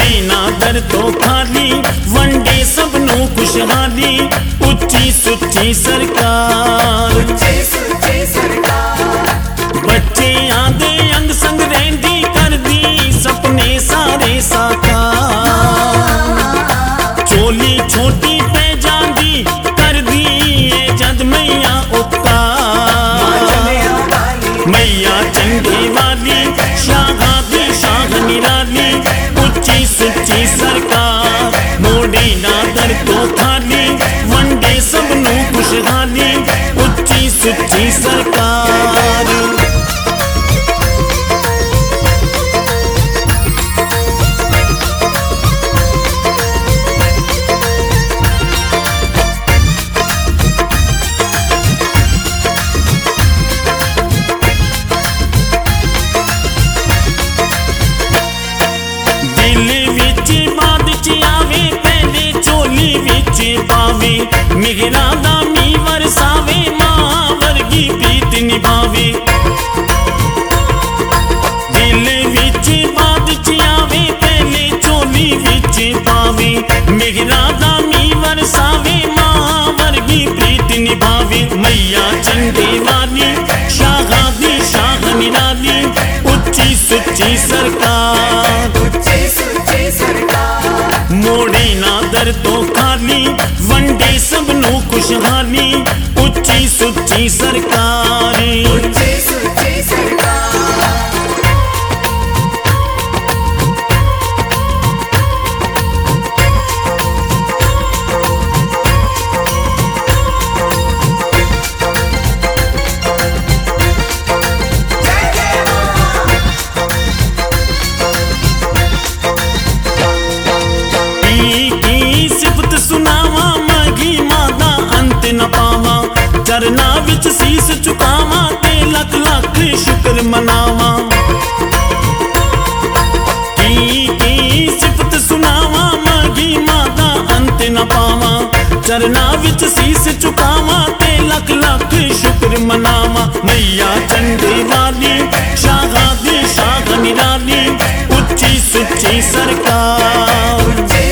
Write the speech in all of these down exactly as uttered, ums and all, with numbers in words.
मोड़े ना दर तो खाली वंडे सबनों खुशहाली उच्ची सुच्ची सरकार बच्चे आंदे अंग संग रहंदी कर दी सपने सारे साकार चोली छोटी पे जांदी कर दी ये जद मैया उपकार मैया चंगे वाली शाहा दी शाह निराली उच्ची सुच्ची सरकार मोड़े ना दर तो खाली वंडे सबनों खुशहाली उच्ची सुच्ची सरकार। पावे मेरा दामी वरसावे मां वर्गी प्रीत निभावे दिल विच बात चियावे पहले चोली विच पावे मेरा दामी वरसावे मां वर्गी प्रीत निभावे मैया चंगे वाली शाहा दी शाह निराली उच्ची सुच्ची सरकार मोड़े ना दर तो खाली वंडे सबनों खुशहाली उच्ची सुच्ची सरकार। चरना विच सीस चुकावा ते लख लख शुक्र मनावा की की सिफत सुनावा मागी माता अंत न पावा चरना विच सीस चुकावा ते लख लख शुक्र मनावा मैया चंगे वाली शाहा दी शाह निराली उच्ची सुच्ची सरकार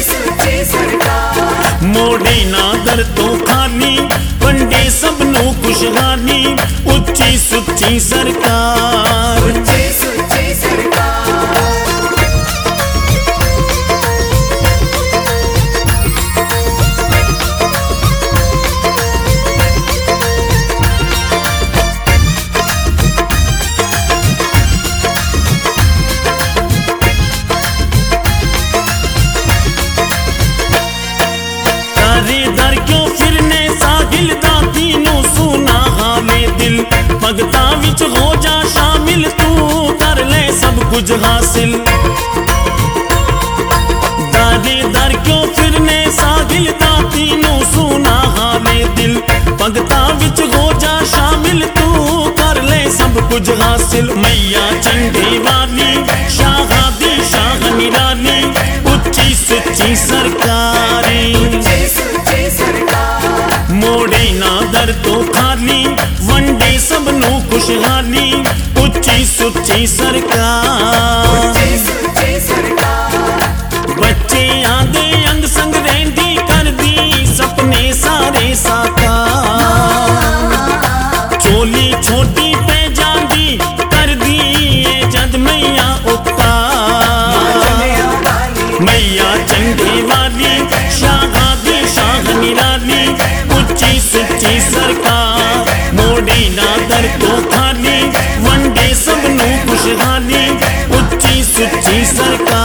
मोड़े ना दर तो खाली वंडे सबनों खुशहाली उच्ची सुच्ची सरकार। भगता विच हो जा शामिल तू कर ले सब कुछ हासिल दादे दर क्यों फिरने सागिल तीनों सुना हाले दिल भगता विच हो जा शामिल तू कर ले सब कुछ हासिल मैया चंगे वाली शाहा दी शाह निराली उच्ची सुच्ची सरकारी मोड़े ना दर तो खाली वंडे सबनों खुशहाली उच्ची सुच्ची सरकार बच्चे आंदे अंग संग रहंदी कर दी सपने सारे साकार चोली छोटी पे जांदी कर दी ये जद मैया उपकार मैया चंगे वाली शाहा दी शाह निराली उच्ची सुच्ची सरकार मोड़े ना दर तो खाली वंडे सबनों खुशहाली उच्ची सुच्ची सरकार।